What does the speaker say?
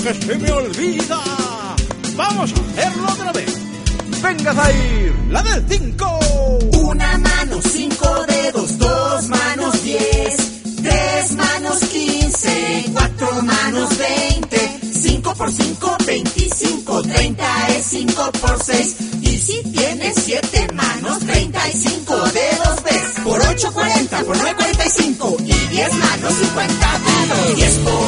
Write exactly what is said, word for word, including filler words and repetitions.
que se me olvida. Vamos a hacerlo otra vez. Venga, Zair, la del cinco. Una mano, cinco dedos, dos manos, diez, tres manos, quince, cuatro manos, veinte, cinco por cinco, veinticinco, treinta es cinco por seis. Y si tienes siete manos, treinta y cinco dedos ves. Por ocho, cuarenta, por nueve, cuarenta y cinco. Y diez manos, cincuenta dedos. diez por